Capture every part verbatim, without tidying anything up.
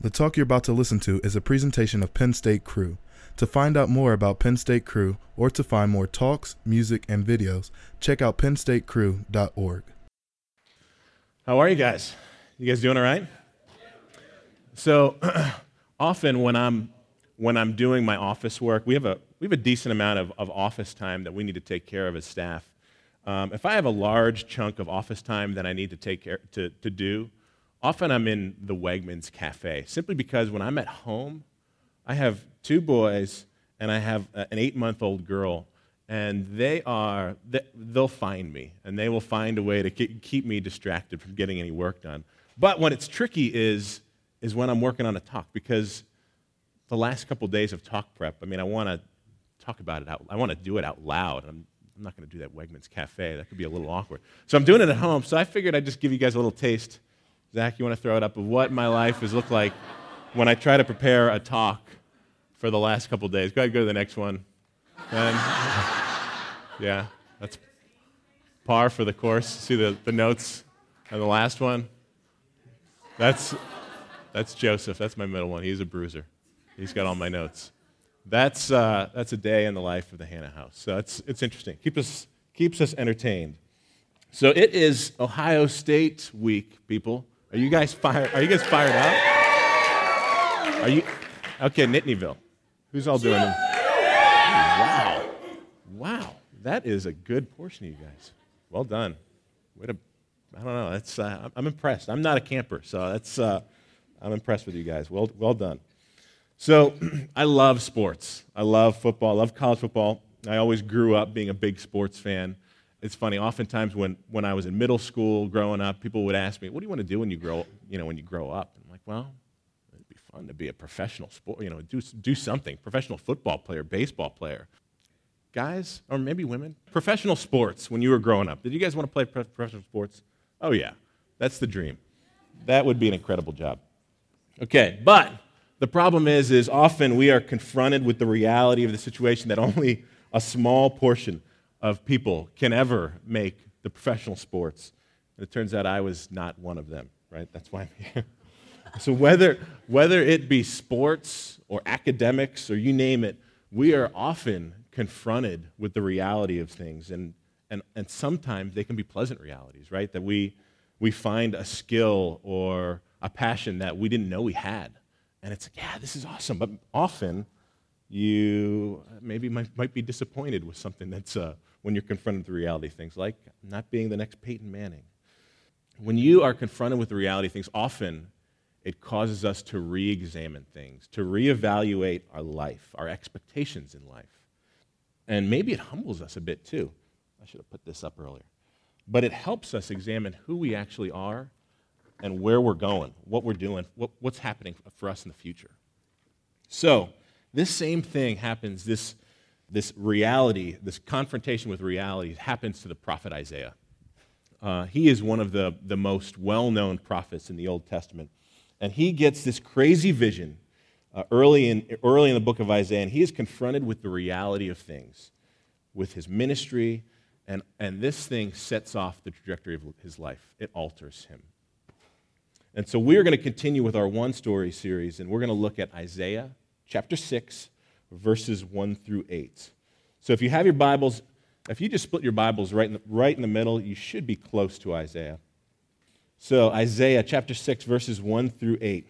The talk you're about to listen to is a presentation of Penn State Crew. To find out more about Penn State Crew or to find more talks, music, and videos, check out penn state crew dot org. How are you guys? You guys doing all right? So often when I'm when I'm doing my office work, we have a we have a decent amount of, of office time that we need to take care of as staff. Um, if I have a large chunk of office time that I need to take care to, to do, often I'm in the Wegmans cafe, simply because when I'm at home, I have two boys and I have an eight-month-old girl, and they are, they'll find me, and they will find a way to keep me distracted from getting any work done. But when it's tricky is, is when I'm working on a talk, because the last couple days of talk prep, I mean, I want to talk about it out, I want to do it out loud. I'm, I'm not going to do that Wegmans cafe. That could be a little awkward. So I'm doing it at home, so I figured I'd just give you guys a little taste. Zach, you want to throw it up of what my life has looked like when I try to prepare a talk for the last couple days. Go ahead, go to the next one. And, yeah, that's par for the course. See the, the notes on the last one? That's, that's Joseph. That's my middle one. He's a bruiser. He's got all my notes. That's, uh, that's a day in the life of the Hannah House. So it's, it's interesting. Keep us, keeps us entertained. So it is Ohio State week, people. Are you guys fired? Are you guys fired up? Are you okay? Nittanyville, who's all doing it? Wow, wow, that is a good portion of you guys. Well done. Way to, I don't know. That's uh, I'm impressed. I'm not a camper, so that's uh, I'm impressed with you guys. Well, well done. So I love sports. I love football. I love college football. I always grew up being a big sports fan. It's funny, oftentimes when, when I was in middle school growing up, people would ask me, what do you want to do when you grow, you know, when you grow up? I'm like, well, it'd be fun to be a professional sport, you know, do, do something, professional football player, baseball player. Guys, or maybe women, professional sports when you were growing up. Did you guys want to play professional sports? Oh yeah, that's the dream. That would be an incredible job. Okay, but the problem is, is often we are confronted with the reality of the situation that only a small portion of people can ever make the professional sports. And it turns out I was not one of them, right? That's why I'm here. So whether, whether it be sports or academics or you name it, we are often confronted with the reality of things. And, and, and sometimes they can be pleasant realities, right? That we, we find a skill or a passion that we didn't know we had. And it's like, yeah, this is awesome. But often you maybe might, might be disappointed with something that's uh, when you're confronted with the reality of things, like not being the next Peyton Manning. When you are confronted with the reality of things, often it causes us to re-examine things, to reevaluate our life, our expectations in life. And maybe it humbles us a bit too. I should have put this up earlier. But it helps us examine who we actually are and where we're going, what we're doing, what, what's happening for us in the future. So this same thing happens, this This reality, this confrontation with reality happens to the prophet Isaiah. Uh, he is one of the, the most well-known prophets in the Old Testament. And he gets this crazy vision uh, early, in, early in the book of Isaiah, and he is confronted with the reality of things, with his ministry, and, and this thing sets off the trajectory of his life. It alters him. And so we're going to continue with our one-story series, and we're going to look at Isaiah chapter six, verses one through eight. So if you have your Bibles, if you just split your Bibles right in the, right in the middle, you should be close to Isaiah. So Isaiah chapter six, verses one through eight.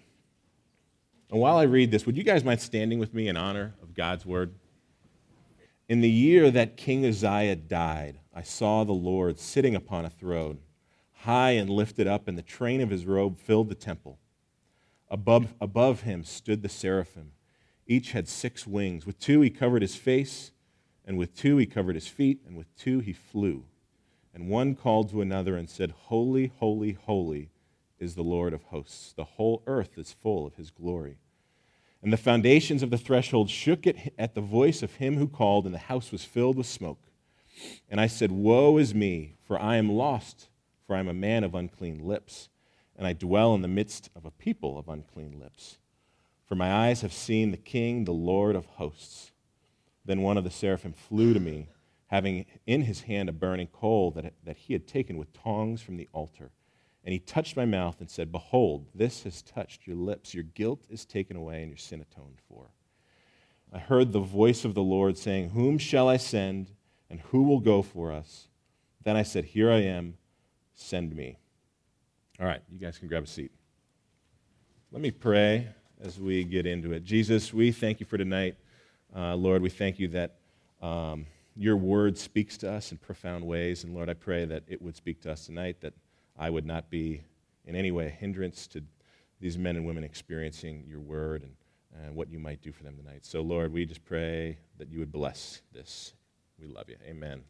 And while I read this, would you guys mind standing with me in honor of God's word? In the year that King Uzziah died, I saw the Lord sitting upon a throne, high and lifted up, and the train of his robe filled the temple. Above, above him stood the seraphim. Each had six wings. With two he covered his face, and with two he covered his feet, and with two he flew. And one called to another and said, Holy, holy, holy is the Lord of hosts. The whole earth is full of his glory. And the foundations of the threshold shook at the voice of him who called, and the house was filled with smoke. And I said, Woe is me, for I am lost, for I am a man of unclean lips, and I dwell in the midst of a people of unclean lips. For my eyes have seen the King, the Lord of hosts. Then one of the seraphim flew to me, having in his hand a burning coal that, that he had taken with tongs from the altar. And he touched my mouth and said, Behold, this has touched your lips. Your guilt is taken away and your sin atoned for. I heard the voice of the Lord saying, Whom shall I send, and who will go for us? Then I said, Here I am, send me. All right, you guys can grab a seat. Let me pray as we get into it. Jesus, we thank you for tonight. Uh, Lord, we thank you that um, your word speaks to us in profound ways. And Lord, I pray that it would speak to us tonight, that I would not be in any way a hindrance to these men and women experiencing your word and, and what you might do for them tonight. So, Lord, we just pray that you would bless this. We love you. Amen.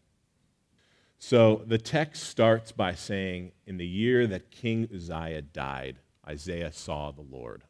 So the text starts by saying, in the year that King Uzziah died, Isaiah saw the Lord.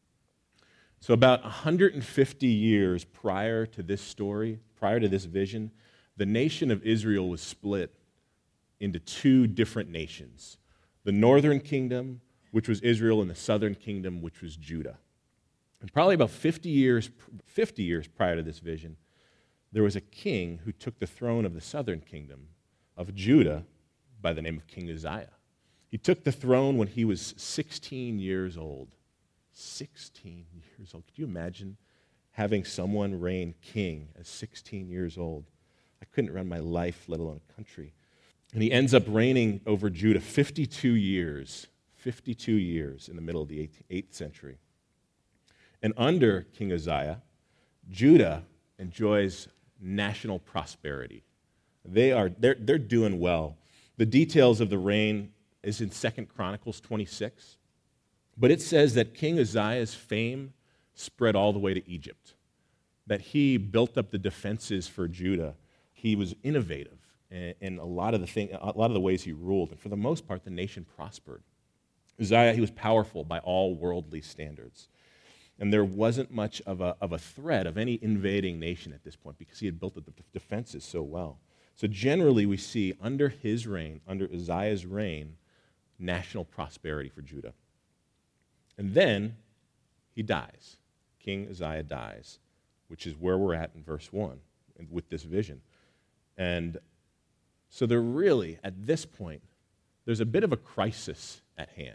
So about one hundred fifty years prior to this story, prior to this vision, the nation of Israel was split into two different nations. The northern kingdom, which was Israel, and the southern kingdom, which was Judah. And probably about fifty years, fifty years prior to this vision, there was a king who took the throne of the southern kingdom of Judah by the name of King Uzziah. He took the throne when he was sixteen years old. sixteen years old. Could you imagine having someone reign king at sixteen years old? I couldn't run my life, let alone a country. And he ends up reigning over Judah fifty-two years, fifty-two years in the middle of the eighth century. And under King Uzziah, Judah enjoys national prosperity. They are, they're, they're doing well. The details of the reign is in Second Chronicles twenty-six. But it says that King Uzziah's fame spread all the way to Egypt, that he built up the defenses for Judah. He was innovative in a lot of the thing, a lot of the ways he ruled, and for the most part, the nation prospered. Uzziah, he was powerful by all worldly standards, and there wasn't much of a, of a threat of any invading nation at this point because he had built up the defenses so well. So generally, we see under his reign, under Uzziah's reign, national prosperity for Judah. And then he dies. King Uzziah dies, which is where we're at in verse one with this vision. And so there really, at this point, there's a bit of a crisis at hand.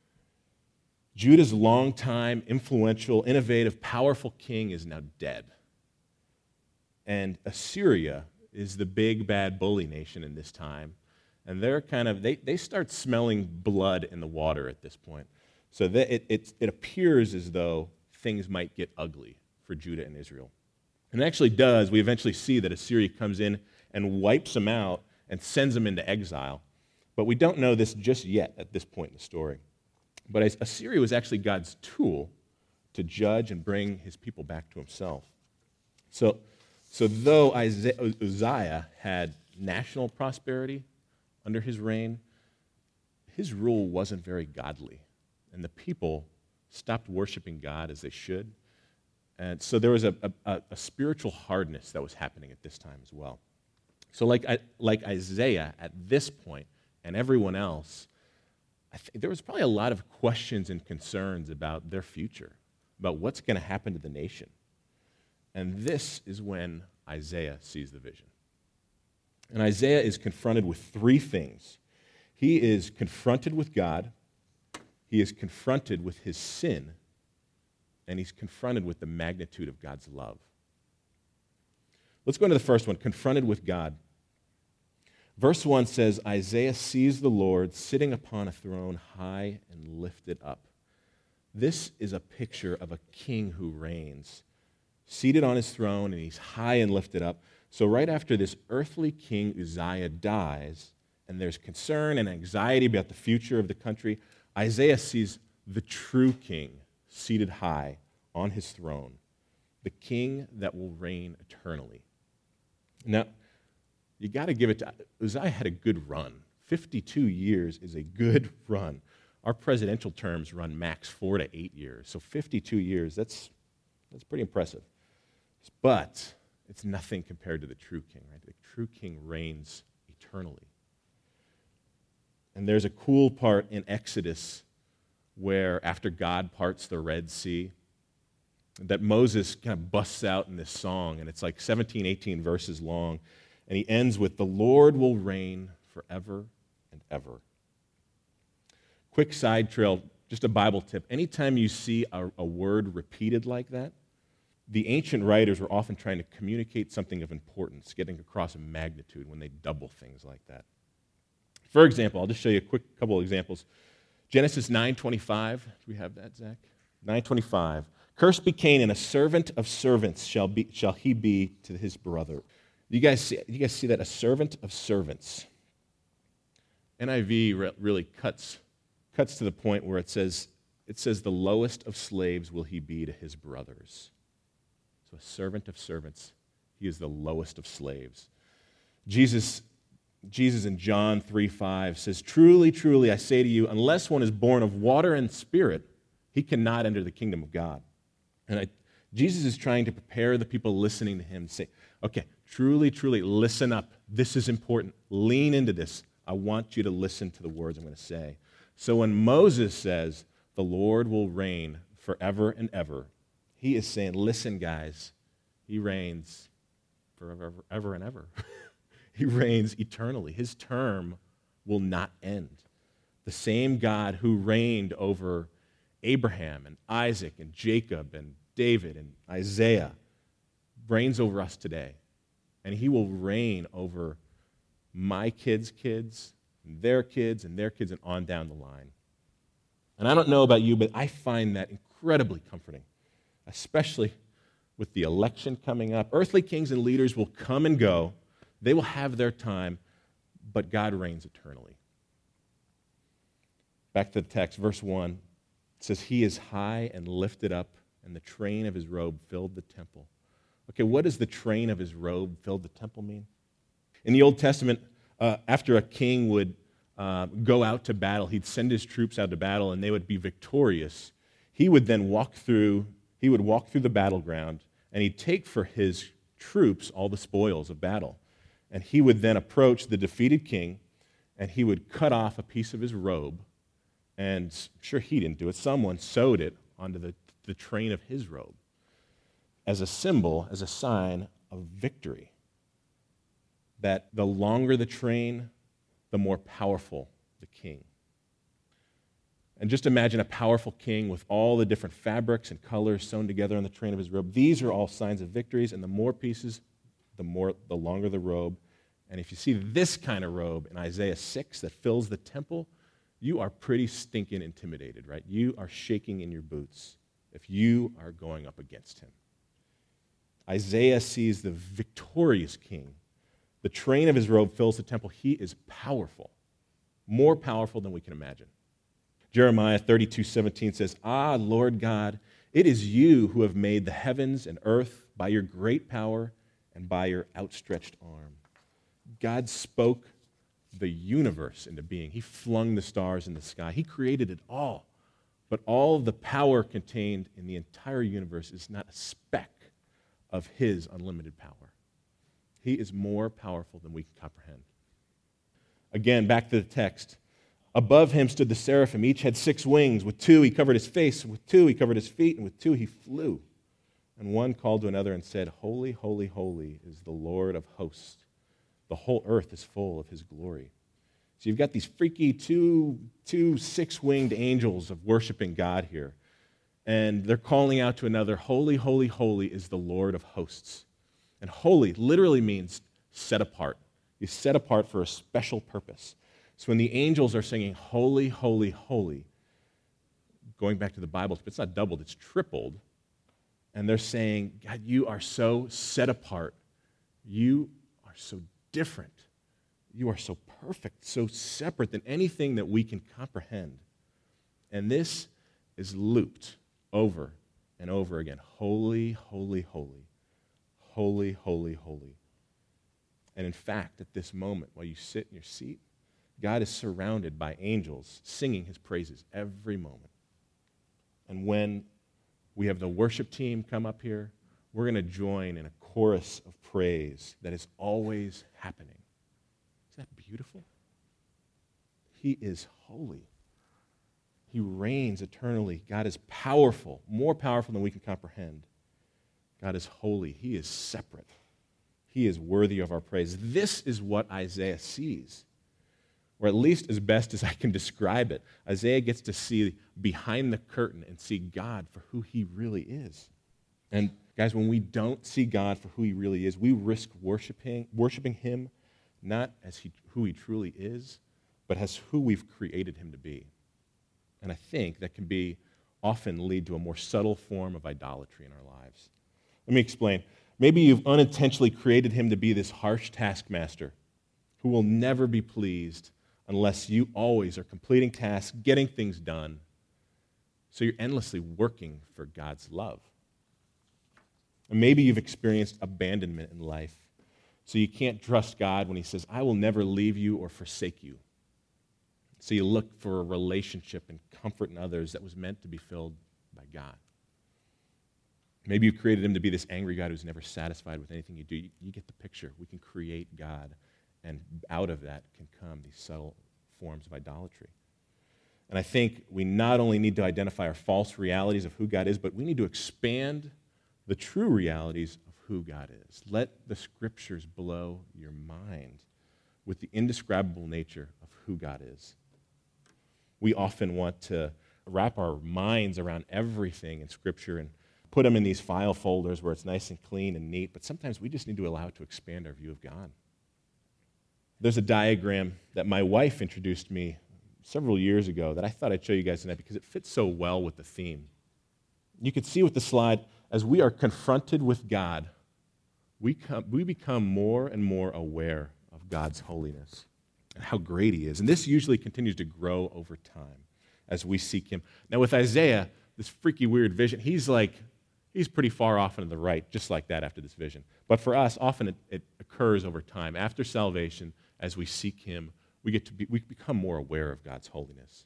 Judah's longtime, influential, innovative, powerful king is now dead. And Assyria is the big, bad bully nation in this time. And they're kind of, they, they start smelling blood in the water at this point. So that it, it, it appears as though things might get ugly for Judah and Israel. And it actually does. We eventually see that Assyria comes in and wipes them out and sends them into exile. But we don't know this just yet at this point in the story. But Assyria was actually God's tool to judge and bring his people back to himself. So, so though Isaiah, Uzziah had national prosperity under his reign, his rule wasn't very godly. And the people stopped worshiping God as they should. And so there was a, a, a spiritual hardness that was happening at this time as well. So like, like Isaiah at this point and everyone else, I think there was probably a lot of questions and concerns about their future, about what's going to happen to the nation. And this is when Isaiah sees the vision. And Isaiah is confronted with three things. He is confronted with God, he is confronted with his sin, and he's confronted with the magnitude of God's love. Let's go into the first one, confronted with God. Verse one says, Isaiah sees the Lord sitting upon a throne high and lifted up. This is a picture of a king who reigns, seated on his throne, and he's high and lifted up. So right after this earthly king Uzziah dies, and there's concern and anxiety about the future of the country, Isaiah sees the true king seated high on his throne, the king that will reign eternally. Now, you got to give it to Uzziah had a good run. fifty-two years is a good run. Our presidential terms run max four to eight years. So fifty-two years, that's, that's pretty impressive. But it's nothing compared to the true king, right? The true king reigns eternally. And there's a cool part in Exodus where after God parts the Red Sea, that Moses kind of busts out in this song, and it's like seventeen, eighteen verses long, and he ends with, "The Lord will reign forever and ever." quick side trail, just a Bible tip. Anytime you see a, a word repeated like that, the ancient writers were often trying to communicate something of importance, getting across a magnitude when they double things like that. For example, I'll just show you a quick couple of examples. Genesis nine twenty-five. Do we have that, Zach? nine twenty-five. Cursed be Canaan, a servant of servants shall be shall he be to his brother. You guys see, you guys see that? A servant of servants. N I V re- really cuts cuts to the point where it says it says the lowest of slaves will he be to his brothers. So a servant of servants, he is the lowest of slaves. Jesus Jesus in John three five says, "Truly, truly, I say to you, unless one is born of water and spirit, he cannot enter the kingdom of God." And I, Jesus is trying to prepare the people listening to him to say, okay, truly, truly, listen up. This is important. Lean into this. I want you to listen to the words I'm going to say. So when Moses says, the Lord will reign forever and ever, he is saying, listen, guys, he reigns forever ever and ever. He reigns eternally. His term will not end. The same God who reigned over Abraham and Isaac and Jacob and David and Isaiah reigns over us today. And he will reign over my kids' kids, and their kids, and their kids, and on down the line. And I don't know about you, but I find that incredibly comforting, especially with the election coming up. Earthly kings and leaders will come and go. They will have their time, but God reigns eternally. Back to the text, verse one. It says, he is high and lifted up, and the train of his robe filled the temple. Okay, what does the train of his robe filled the temple mean? In the Old Testament, uh, after a king would uh, go out to battle, he'd send his troops out to battle, and they would be victorious. He would then walk through, he would walk through the battleground, and he'd take for his troops all the spoils of battle. And he would then approach the defeated king, and he would cut off a piece of his robe. And sure, he didn't do it. Someone sewed it onto the, the train of his robe as a symbol, as a sign of victory. That the longer the train, the more powerful the king. And just imagine a powerful king with all the different fabrics and colors sewn together on the train of his robe. These are all signs of victories, and the more pieces, the more, the longer the robe. And if you see this kind of robe in Isaiah six that fills the temple, you are pretty stinking intimidated, right? You are shaking in your boots if you are going up against him. Isaiah sees the victorious king. The train of his robe fills the temple. He is powerful, more powerful than we can imagine. Jeremiah thirty-two seventeen says, "Ah, Lord God, it is you who have made the heavens and earth by your great power and by your outstretched arm." God spoke the universe into being. He flung the stars in the sky. He created it all. But all the power contained in the entire universe is not a speck of his unlimited power. He is more powerful than we can comprehend. Again, back to the text. Above him stood the seraphim. Each had six wings. With two he covered his face, with two he covered his feet, and with two he flew. And one called to another and said, "Holy, holy, holy is the Lord of hosts. The whole earth is full of his glory." So you've got these freaky two, two six-winged angels of worshiping God here. And they're calling out to another, "Holy, holy, holy is the Lord of hosts." And holy literally means set apart. He's set apart for a special purpose. So when the angels are singing, "Holy, holy, holy," going back to the Bible, it's not doubled, it's tripled. And they're saying, God, you are so set apart. You are so different. You are so perfect, so separate than anything that we can comprehend. And this is looped over and over again. Holy, holy, holy. Holy, holy, holy. And in fact, at this moment, while you sit in your seat, God is surrounded by angels singing his praises every moment. And when we have the worship team come up here, we're going to join in a chorus of praise that is always happening. Isn't that beautiful? He is holy. He reigns eternally. God is powerful, more powerful than we can comprehend. God is holy. He is separate. He is worthy of our praise. This is what Isaiah sees or at least as best as I can describe it, Isaiah gets to see behind the curtain and see God for who he really is. And guys, when we don't see God for who he really is, we risk worshiping, worshiping him not as he, who he truly is, but as who we've created him to be. And I think that can be often lead to a more subtle form of idolatry in our lives. Let me explain. Maybe you've unintentionally created him to be this harsh taskmaster who will never be pleased unless you always are completing tasks, getting things done. So you're endlessly working for God's love. And maybe you've experienced abandonment in life, so you can't trust God when he says, I will never leave you or forsake you. So you look for a relationship and comfort in others that was meant to be filled by God. Maybe you created him to be this angry God who's never satisfied with anything you do. You, you get the picture. We can create God, and out of that can come these subtle forms of idolatry. And I think we not only need to identify our false realities of who God is, but we need to expand the true realities of who God is. Let the scriptures blow your mind with the indescribable nature of who God is. We often want to wrap our minds around everything in Scripture and put them in these file folders where it's nice and clean and neat, but sometimes we just need to allow it to expand our view of God. There's a diagram that my wife introduced me several years ago that I thought I'd show you guys tonight because it fits so well with the theme. You can see with the slide, as we are confronted with God, we, come, we become more and more aware of God's holiness and how great he is. And this usually continues to grow over time as we seek him. Now with Isaiah, this freaky weird vision, he's like, he's pretty far off and to the right, just like that after this vision. But for us, often it, it occurs over time. After salvation, as we seek him, we get to be, we become more aware of God's holiness.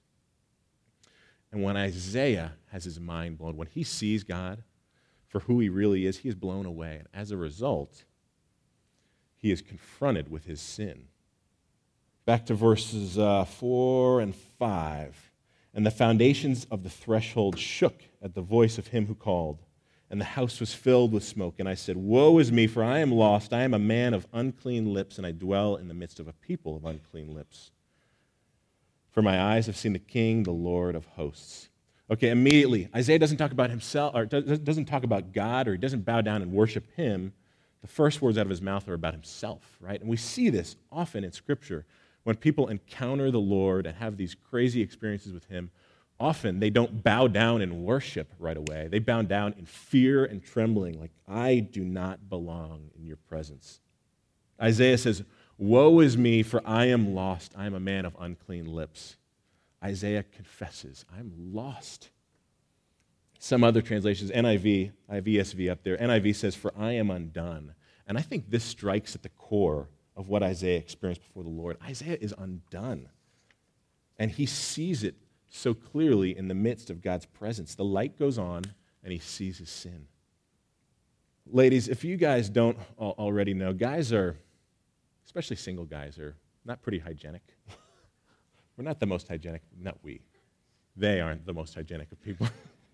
And when Isaiah has his mind blown, when he sees God for who he really is, he is blown away. And as a result, he is confronted with his sin. Back to verses uh, four and five. And the foundations of the threshold shook at the voice of him who called, and the house was filled with smoke. And I said, Woe is me, for I am lost. I am a man of unclean lips, and I dwell in the midst of a people of unclean lips. For my eyes have seen the King, the Lord of hosts. Okay, immediately, Isaiah doesn't talk about himself, or doesn't talk about God, or he doesn't bow down and worship him. The first words out of his mouth are about himself, right? And we see this often in Scripture. When people encounter the Lord and have these crazy experiences with him, often they don't bow down in worship right away. They bow down in fear and trembling, like, I do not belong in your presence. Isaiah says, Woe is me, for I am lost. I am a man of unclean lips. Isaiah confesses, I'm lost. Some other translations, N I V, I have E S V up there, N I V says, For I am undone. And I think this strikes at the core of what Isaiah experienced before the Lord. Isaiah is undone. And he sees it so clearly in the midst of God's presence. The light goes on, and he sees his sin. Ladies, if you guys don't already know, guys are, especially single guys, are not pretty hygienic. We're not the most hygienic, not we. They aren't the most hygienic of people.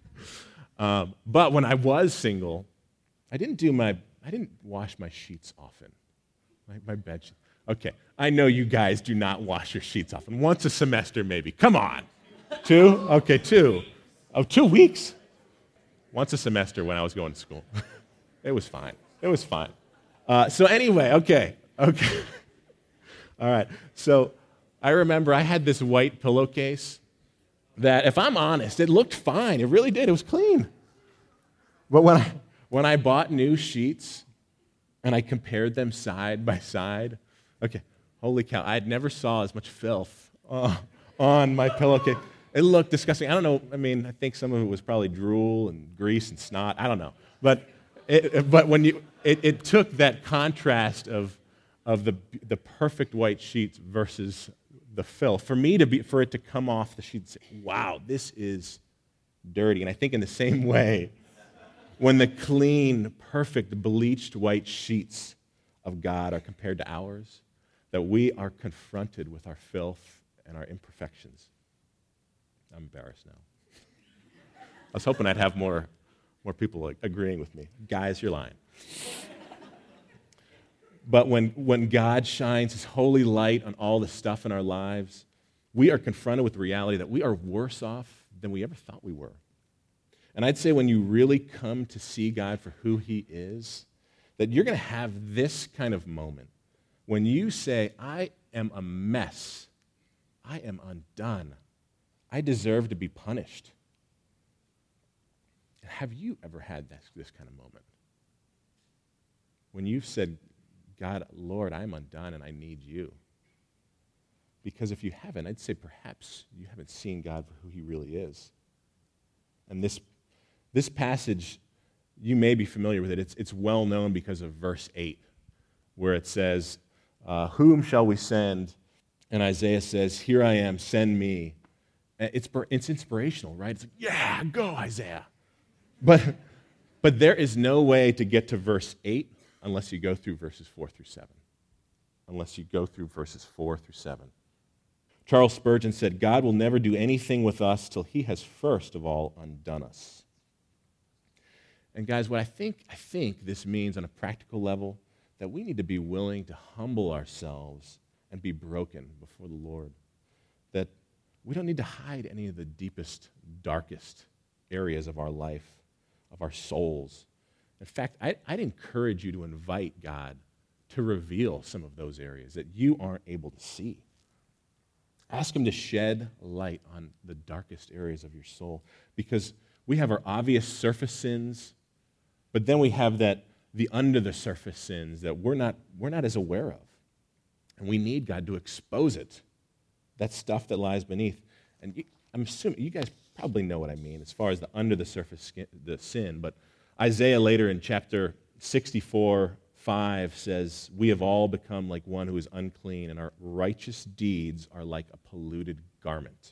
um, but when I was single, I didn't do my, I didn't wash my sheets often. My, my bed sheet. Okay, I know you guys do not wash your sheets often. Once a semester, maybe. Come on. Two? Okay, two. Oh, two weeks? Once a semester when I was going to school. It was fine. It was fine. Uh, so anyway, okay, okay. All right, so I remember I had this white pillowcase that, if I'm honest, it looked fine. It really did. It was clean. But when I, when I bought new sheets and I compared them side by side, okay, holy cow, I had never saw as much filth uh, on my pillowcase. It looked disgusting. I don't know. I mean, I think some of it was probably drool and grease and snot. I don't know. But it, but when you, it, it took that contrast of of the the perfect white sheets versus the filth for me to be for it to come off the sheet and say, "Wow, this is dirty." And I think in the same way, when the clean, perfect, bleached white sheets of God are compared to ours, that we are confronted with our filth and our imperfections. I'm embarrassed now. I was hoping I'd have more, more people like agreeing with me. Guys, you're lying. But when, when God shines his holy light on all the stuff in our lives, we are confronted with the reality that we are worse off than we ever thought we were. And I'd say when you really come to see God for who he is, that you're going to have this kind of moment when you say, I am a mess. I am undone. I deserve to be punished. Have you ever had this, this kind of moment? When you've said, God, Lord, I'm undone and I need you. Because if you haven't, I'd say perhaps you haven't seen God for who he really is. And this, this passage, you may be familiar with it. It's, it's well known because of verse eight, where it says, uh, whom shall we send? And Isaiah says, here I am, send me. It's, it's inspirational, right? It's like, yeah, go, Isaiah. But, but there is no way to get to verse eight unless you go through verses four through seven. Unless you go through verses four through seven. Charles Spurgeon said, God will never do anything with us till he has first of all undone us. And guys, what I think, I think this means on a practical level, that we need to be willing to humble ourselves and be broken before the Lord. That we don't need to hide any of the deepest, darkest areas of our life, of our souls. In fact, I, I'd encourage you to invite God to reveal some of those areas that you aren't able to see. Ask him to shed light on the darkest areas of your soul, because we have our obvious surface sins, but then we have that the under the surface sins that we're not, we're not as aware of. And we need God to expose it, that stuff that lies beneath. And you, I'm assuming you guys probably know what I mean as far as the under the surface skin, the sin, but Isaiah later in chapter sixty-four, five says, we have all become like one who is unclean, and our righteous deeds are like a polluted garment.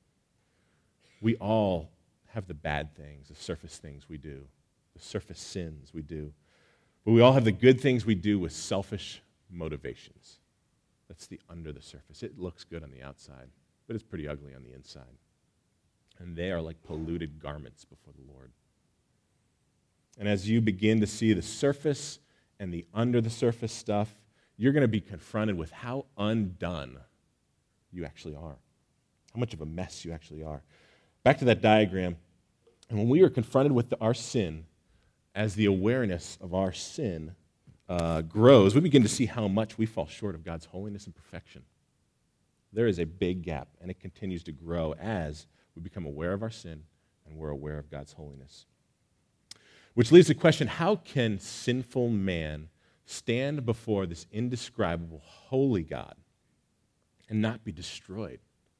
We all have the bad things, the surface things we do, the surface sins we do. But we all have the good things we do with selfish motivations. That's the under the surface. It looks good on the outside, but it's pretty ugly on the inside. And they are like polluted garments before the Lord. And as you begin to see the surface and the under the surface stuff, you're going to be confronted with how undone you actually are, how much of a mess you actually are. Back to that diagram, and when we are confronted with the, our sin, as the awareness of our sin uh, grows, we begin to see how much we fall short of God's holiness and perfection. There is a big gap, and it continues to grow as we become aware of our sin and we're aware of God's holiness. Which leads to the question, how can sinful man stand before this indescribable, holy God and not be destroyed?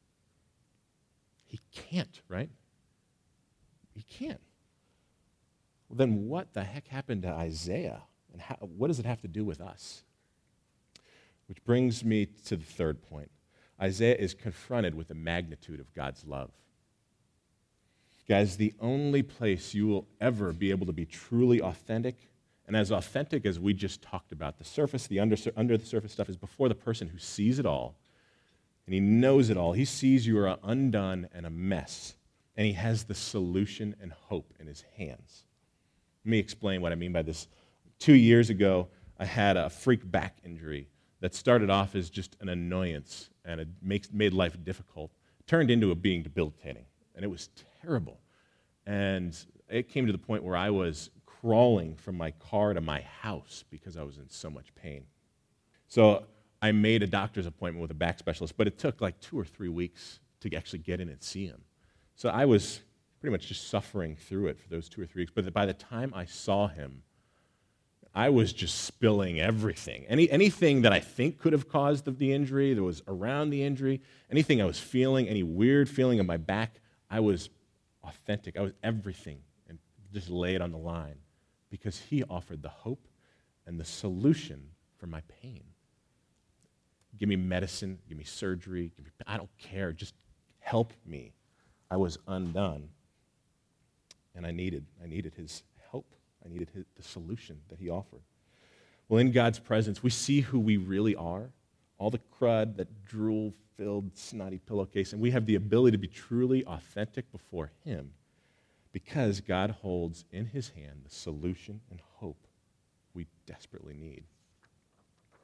He can't, right? He can't. Well, then what the heck happened to Isaiah? And how, what does it have to do with us? Which brings me to the third point. Isaiah is confronted with the magnitude of God's love. Guys, the only place you will ever be able to be truly authentic, and as authentic as we just talked about, the surface, the under, under the surface stuff is before the person who sees it all, and he knows it all. He sees you are undone and a mess, and he has the solution and hope in his hands. Let me explain what I mean by this. Two years ago, I had a freak back injury that started off as just an annoyance, and it makes, made life difficult. It turned into it being debilitating, and it was terrible. And it came to the point where I was crawling from my car to my house because I was in so much pain. So I made a doctor's appointment with a back specialist, but it took like two or three weeks to actually get in and see him. So I was pretty much just suffering through it for those two or three weeks. But by the time I saw him, I was just spilling everything. Any, anything that I think could have caused the, the injury, that was around the injury, anything I was feeling, any weird feeling in my back, I was authentic. I was everything, and just lay it on the line because he offered the hope and the solution for my pain. Give me medicine, give me surgery, give me, I don't care, just help me. I was undone, and I needed, I needed his help. I needed his, the solution that he offered. Well, in God's presence, we see who we really are, all the crud, that drool-filled, snotty pillowcase, and we have the ability to be truly authentic before him because God holds in his hand the solution and hope we desperately need.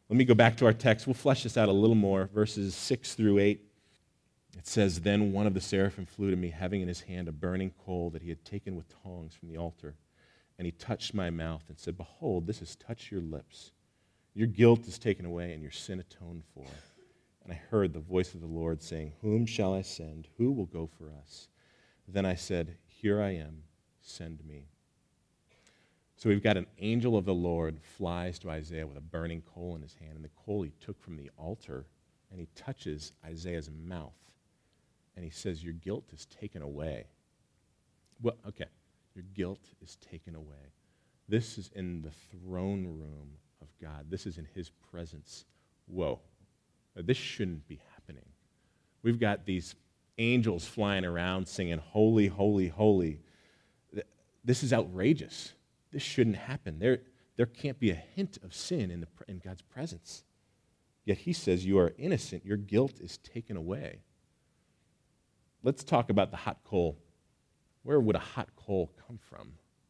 Let me go back to our text. We'll flesh this out a little more, verses six through eight. It says, "Then one of the seraphim flew to me, having in his hand a burning coal that he had taken with tongs from the altar. And he touched my mouth and said, 'Behold, this has touched your lips. Your guilt is taken away and your sin atoned for.' And I heard the voice of the Lord saying, 'Whom shall I send? Who will go for us?' Then I said, 'Here I am, send me.'" So we've got an angel of the Lord flies to Isaiah with a burning coal in his hand, and the coal he took from the altar, and he touches Isaiah's mouth. And he says, "Your guilt is taken away." Well, okay, your guilt is taken away. This is in the throne room of God. This is in his presence. Whoa, now, this shouldn't be happening. We've got these angels flying around singing, "Holy, holy, holy." This is outrageous. This shouldn't happen. There, there can't be a hint of sin in, the, in God's presence. Yet he says, "You are innocent. Your guilt is taken away." Let's talk about the hot coal. Where would a hot coal come from?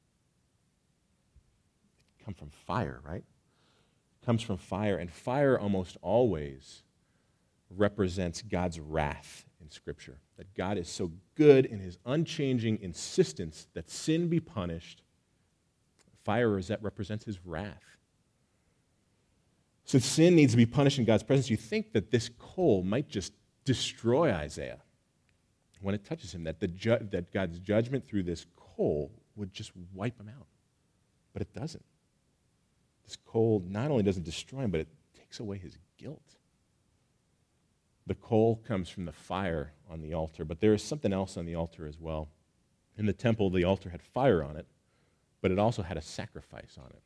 It come from fire, right? It comes from fire, and fire almost always represents God's wrath in Scripture. That God is so good in his unchanging insistence that sin be punished. Fire that represents his wrath. Since sin needs to be punished in God's presence, you think that this coal might just destroy Isaiah when it touches him, that, the ju- that God's judgment through this coal would just wipe him out. But it doesn't. This coal not only doesn't destroy him, but it takes away his guilt. The coal comes from the fire on the altar, but there is something else on the altar as well. In the temple, the altar had fire on it, but it also had a sacrifice on it.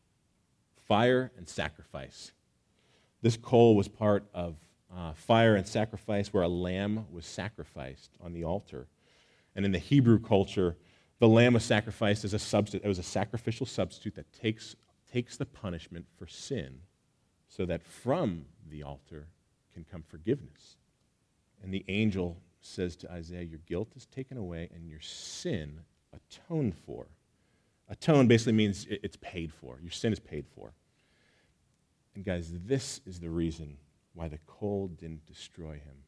Fire and sacrifice. This coal was part of uh, fire and sacrifice where a lamb was sacrificed on the altar. And in the Hebrew culture, the lamb was sacrificed as a substitute. It was a sacrificial substitute that takes, takes the punishment for sin so that from the altar can come forgiveness. And the angel says to Isaiah, "Your guilt is taken away and your sin atoned for." Atone basically means it's paid for. Your sin is paid for. And guys, this is the reason why the coal didn't destroy him.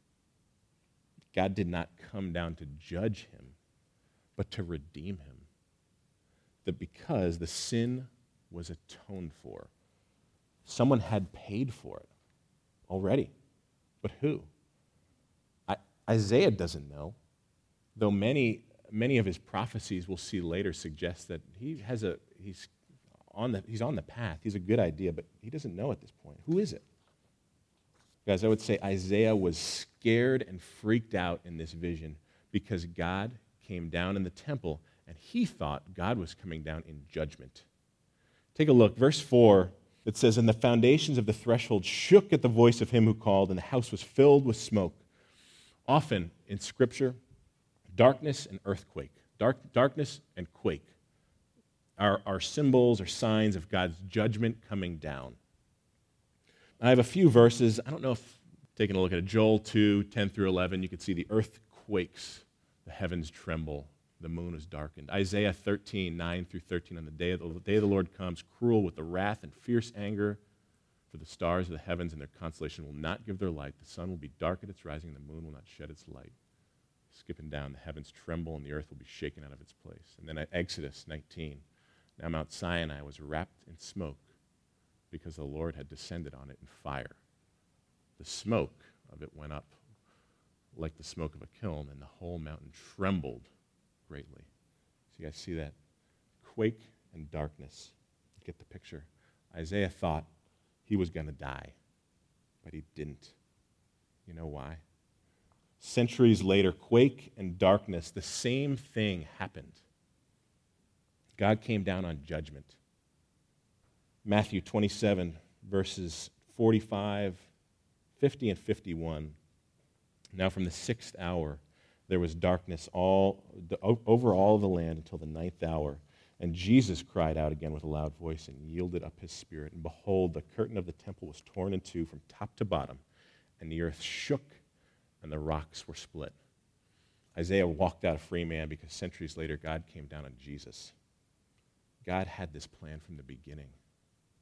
God did not come down to judge him, but to redeem him. That because the sin was atoned for, someone had paid for it already. But who? I, Isaiah doesn't know, though many many of his prophecies we'll see later suggest that he has a he's on the he's on the path. He's a good idea, but he doesn't know at this point. Who is it? Guys, I would say Isaiah was scared and freaked out in this vision because God came down in the temple and he thought God was coming down in judgment. Take a look, verse four. It says, "And the foundations of the threshold shook at the voice of him who called, and the house was filled with smoke." Often in Scripture, darkness and earthquake, dark, darkness and quake are, are symbols or signs of God's judgment coming down. I have a few verses. I don't know if, taking a look at it, Joel two, ten through eleven, you can see the earth quakes, the heavens tremble, the moon is darkened. Isaiah thirteen, nine through thirteen, "On the day of the, the day of the Lord comes, cruel with the wrath and fierce anger, for the stars of the heavens and their constellation will not give their light. The sun will be dark at its rising, and the moon will not shed its light." Skipping down, "The heavens tremble, and the earth will be shaken out of its place." And then at Exodus nineteen, "Now Mount Sinai was wrapped in smoke, because the Lord had descended on it in fire. The smoke of it went up like the smoke of a kiln, and the whole mountain trembled greatly." So you guys see that? Quake and darkness. Get the picture. Isaiah thought he was going to die, but he didn't. You know why? Centuries later, quake and darkness, the same thing happened. God came down on judgment. Matthew twenty-seven, verses forty-five, fifty, and fifty-one. "Now from the sixth hour there was darkness all over all the land until the ninth hour. And Jesus cried out again with a loud voice and yielded up his spirit. And behold, the curtain of the temple was torn in two from top to bottom, and the earth shook, and the rocks were split." Isaiah walked out a free man because centuries later God came down on Jesus. God had this plan from the beginning.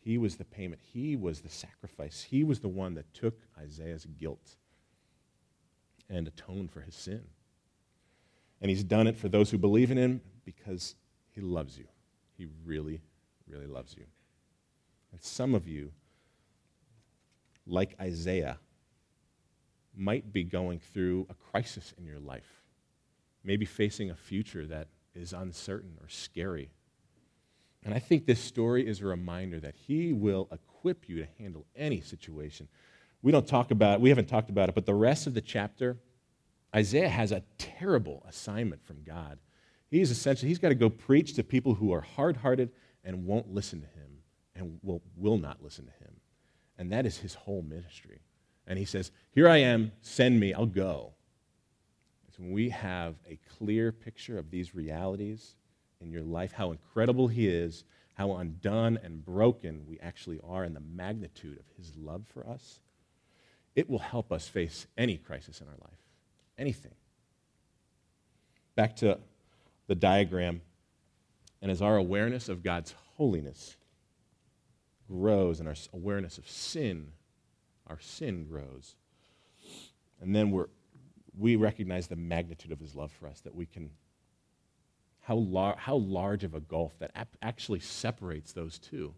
He was the payment. He was the sacrifice. He was the one that took Isaiah's guilt and atoned for his sin. And he's done it for those who believe in him because he loves you. He really, really loves you. And some of you, like Isaiah, might be going through a crisis in your life, maybe facing a future that is uncertain or scary. And I think this story is a reminder that he will equip you to handle any situation. We don't talk about it, we haven't talked about it, but the rest of the chapter, Isaiah has a terrible assignment from God. He's essentially, he's got to go preach to people who are hard-hearted and won't listen to him and will, will not listen to him. And that is his whole ministry. And he says, here I am, send me, I'll go. So when we have a clear picture of these realities in your life, how incredible he is, how undone and broken we actually are, and the magnitude of his love for us, it will help us face any crisis in our life, anything. Back to the diagram, and as our awareness of God's holiness grows and our awareness of sin, our sin grows, and then we're, we recognize the magnitude of his love for us, that we can, how, lar- how large of a gulf that ap- actually separates those two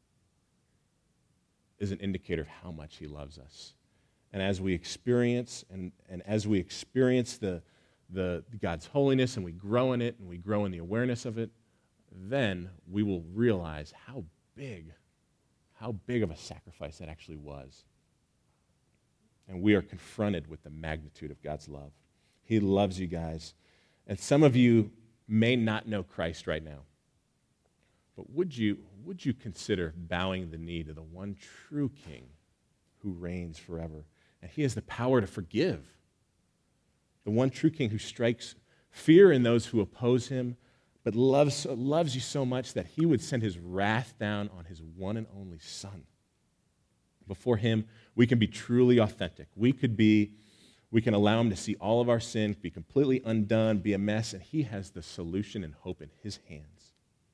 is an indicator of how much he loves us. And as we experience, and, and as we experience the, the God's holiness, and we grow in it, and we grow in the awareness of it, then we will realize how big, how big of a sacrifice that actually was. And we are confronted with the magnitude of God's love. He loves you guys. And some of you may not know Christ right now. But would you, would you consider bowing the knee to the one true King who reigns forever? And he has the power to forgive. The one true King who strikes fear in those who oppose him, but loves, loves you so much that he would send his wrath down on his one and only Son. Before him, we can be truly authentic. We could be, we can allow him to see all of our sin, be completely undone, be a mess, and he has the solution and hope in his hands.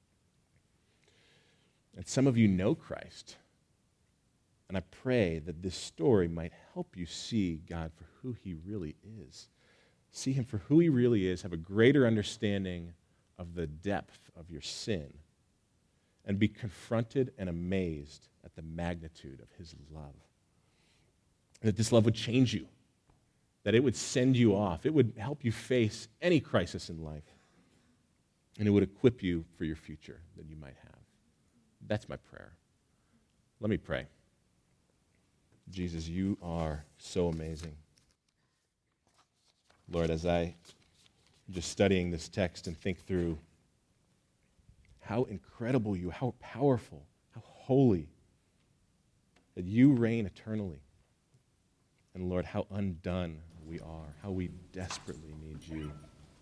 And some of you know Christ. And I pray that this story might help you see God for who he really is. See him for who he really is, have a greater understanding of the depth of your sin, and be confronted and amazed at the magnitude of his love. That this love would change you, that it would send you off, it would help you face any crisis in life, and it would equip you for your future that you might have. That's my prayer. Let me pray. Jesus, you are so amazing. Lord, as I just studying this text and think through how incredible you, how powerful, how holy, that you reign eternally. And Lord, how undone we are, how we desperately need you.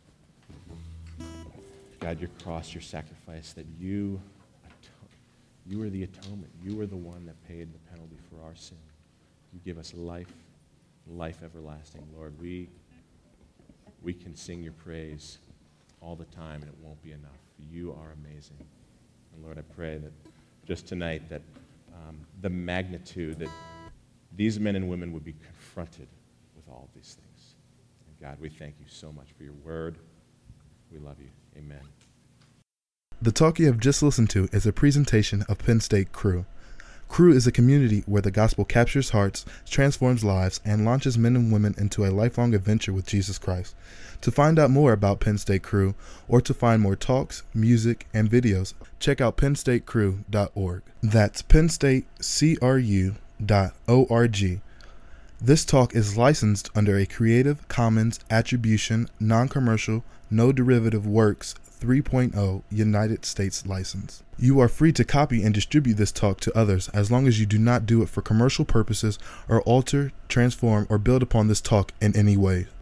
God, your cross, your sacrifice, that you, you are the atonement. You are the one that paid the penalty for our sin. You give us life, life everlasting. Lord, we, we can sing your praise all the time, and it won't be enough. You are amazing. And Lord, I pray that just tonight that um, the magnitude that these men and women would be confronted with all of these things. And God, we thank you so much for your word. We love you. Amen. The talk you have just listened to is a presentation of Penn State Crew. Crew is a community where the gospel captures hearts, transforms lives, and launches men and women into a lifelong adventure with Jesus Christ. To find out more about Penn State Crew, or to find more talks, music, and videos, check out penn state crew dot org. That's penn state crew dot org. This talk is licensed under a Creative Commons Attribution, Non-Commercial, No Derivative Works three point oh United States license. You are free to copy and distribute this talk to others as long as you do not do it for commercial purposes or alter, transform, or build upon this talk in any way.